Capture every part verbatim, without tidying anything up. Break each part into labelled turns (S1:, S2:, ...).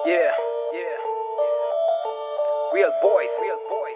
S1: Yeah, yeah. Real boys, real boys.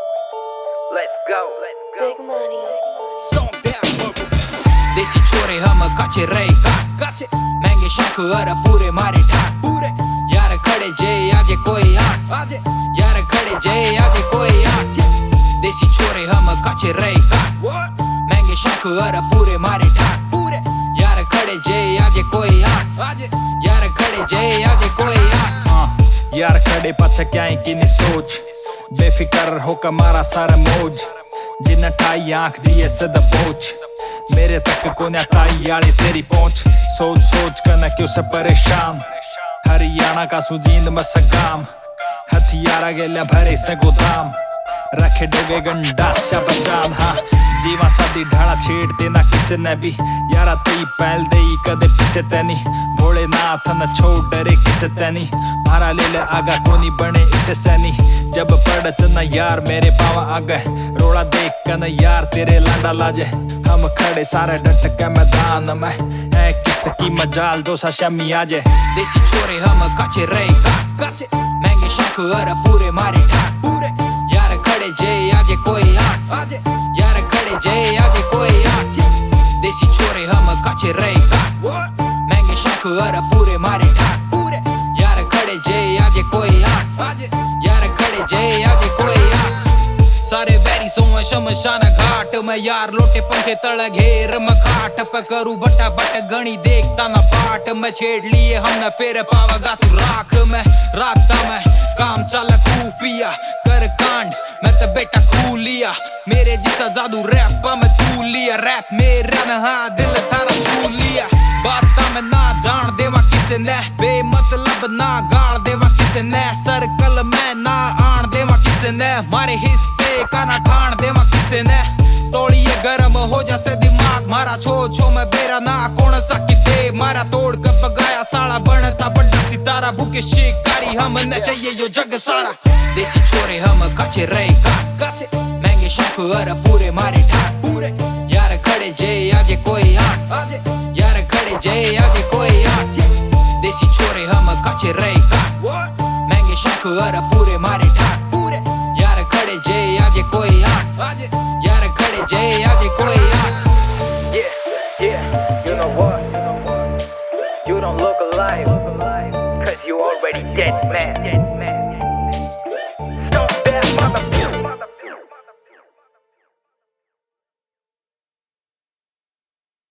S1: Let's go, let's go.
S2: Big money.
S3: Stomp down,
S4: देसी छोरे हम काचे रहे का काचे महंगे शौक और पूरे मारे ठाक पूरे यार खड़े जे आजे कोई आ आजे यार खड़े जे आजे कोई आ देसी छोरे हम काचे रहे का महंगे शौक और पूरे मारे ठाक पूरे यार खड़े जे आजे कोई आ आजे यार खड़े जे आजे कोई आ
S3: यार खड़े पाछा क्या है कि नहीं सोच बेफिक्र होकर मारा सारा मौज जिन्ना ठाई आंख दिए सदा पहुंच मेरे तक को न ताई आड़े तेरी पहुंच सोच सोच कर न क्यों से परेशान हरियाणा का सुजींद मसगाम हथियारा गेल्या भरे से गोदाम रखे डोगे गंडा शबजान हाँ जीवा सादी ढाला छेड़ते ना किसे ने भी यारा तई पहल दे कदे पिसे तैनी भोलेनाथ न छोड़ डरे किसे तैनी मारा ले ले आगा कोनी बने इसे सैनी जब पड़त न यार मेरे पावा आ गए रोड़ा देख कर न यार तेरे लांडा लाजे हम खड़े सारे डट के मैदान में है किसकी मजाल दो सा शमी आजे
S4: देसी छोरे हम काचे रहे का काचे महंगे शौक और पूरे मारे ठाक पूरे यार खड़े जे आजे कोई आ आजे यार खड़े जे आजे कोई आ देसी छोरे हम काचे रहे का महंगे शौक और पूरे मारे ठाक पूरे यार खड़े जे आजे कोई आ आजे यार खड़े जे आजे कोई आ सारे वैरी सोए शमशान घाट में यार लोटे पंखे तड़ घेर में खाट पे करू बटा बट गणी देखता ना पाट में छेड़ लिए हम न फिर पावागा तू राख में राखता में काम चाला खूफिया कर कांड मैं तो बेटा खू लिया मेरे जिसा जादू रैप में तू लिया रैप मेरा न हाँ दिल थारा छू लिया बाता में ना जान देवा किसे ने बेमतलब ना गाड़ देवा किसे ने सर्कल में ना आन देवा किसे ने मारे हिस्से का ना ठाण देवा किसे ने तोड़िए गरम हो जासे दिमाग मारा छो छो में बेरा ना कौन सा किते मारा तोड़ कर बगाया साला बनता बड़ा सितारा भूखे शिकारी हमने चाहिए यो जग सारा देसी छोरे हम काचे रहे का काचे महंगे शौक और पूरे मारे ठाक पूरे यार खड़े जे आजे कोई आ आजे यार खड़े जे आजे कोई आ देसी छोरे हम काचे रहे का महंगे शौक और पूरे मारे ठाक पूरे यार खड़े जे आजे कोई